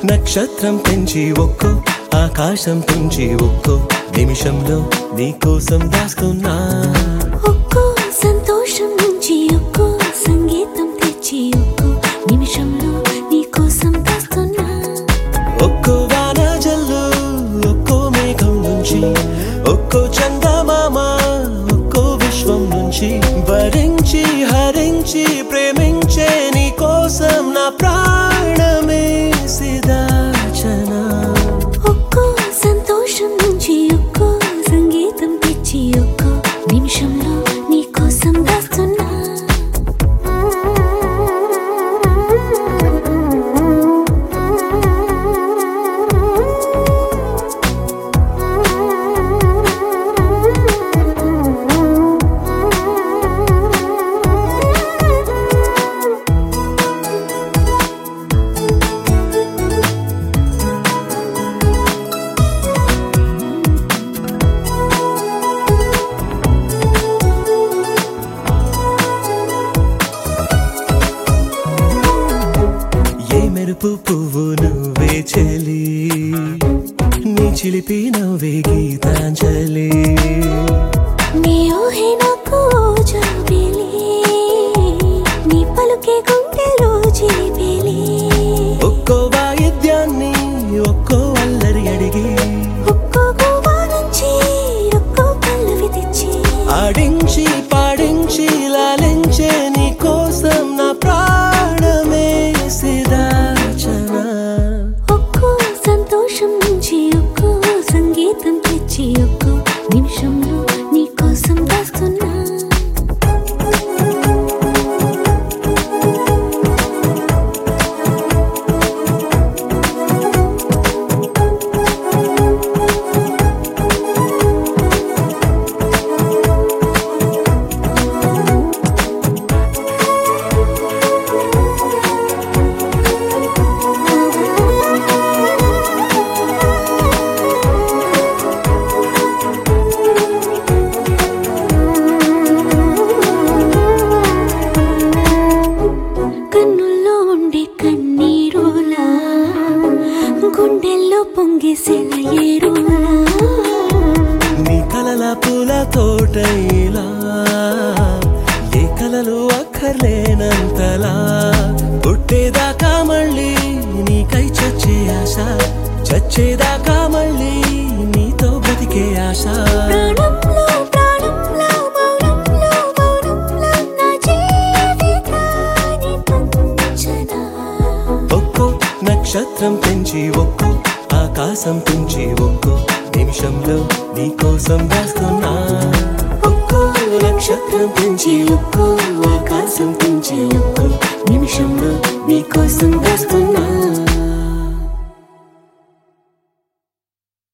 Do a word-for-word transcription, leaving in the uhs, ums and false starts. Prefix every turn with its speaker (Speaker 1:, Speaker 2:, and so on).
Speaker 1: నక్షత్రం పెంచి ఒక్కో ఆకాశం తుంచి ఒక్కో నిమిషంలో నీ కోసం దాస్తున్నా
Speaker 2: ఒక్కో సంతోషం నుంచి ఒక్కో సంగీతం తెచ్చి ఒక్కో నిమిషంలో నీ కోసం దాస్తున్నా
Speaker 1: ఒక్కో వాన జల్లు ఒక్కో మేఘం నుంచి ఒక్కో చందమామ ఒక్కో విశ్వం నుంచి భరించి హరించి ప్రేమించే నీ కోసం నా ప్రాణమే సిదాచనా
Speaker 2: ఒక్కో సంతోషం నుంచి ఒక్కో సంగీతం తెచ్చి ఒక్కో నిమిషంలో నీ కోసం దాస్తున్నా
Speaker 1: మెరుపు పువ్వు నువ్వే చెలి నీ చిలిపి నవ్వే గీతాంజలి
Speaker 2: నీ ఊహే నాకు జాబిలి నీ పలుకే గుండెలో జిలిబిలి
Speaker 1: ఒక్కో వాయిద్యాన్ని ఒక్కో అల్లరి అడిగి
Speaker 2: ఒక్కో గోవా నుంచి ఒక్కో పల్లవి తెచ్చి
Speaker 1: ఆడించి పాడించి లాలించే నీ కోసం నా ప్రాణమే సిదాచనా
Speaker 2: ఒక్కో సంతోషం నుంచి ఒక్కో సంగీతం తెచ్చి ఒక్కో నిమిషంలో నీ కోసం దాస్తున్నా కన్నుల్లో ఉండే కన్నీరులా గుండెల్లో పొంగేసిన ఏరులా
Speaker 1: నీ కలల పూల తోటైలా ఏ కలలు అక్కర్లేనంతలా పుట్టేదాకా మళ్ళీ నీకై చచ్చే ఆశ చచ్చేదాకా మళ్ళీ నీతో బతికే ఆశ
Speaker 2: ప్రాణంలో ప్రాణంలో మౌనంలో మౌనంలో నా జీవితాన్ని పంచనా
Speaker 1: ఒక్కో నక్షత్రం పెంచి ఒక్కో ఆకాశం తుంచి ఒక్కో నిమిషంలో నీ కోసం దాస్తున్నా ఒక్కో నక్షత్రం పెంచి ఒక్కో ఆకాశం తుంచి ఒక్కో నిమిషంలో నీ కోసం దాస్తున్నా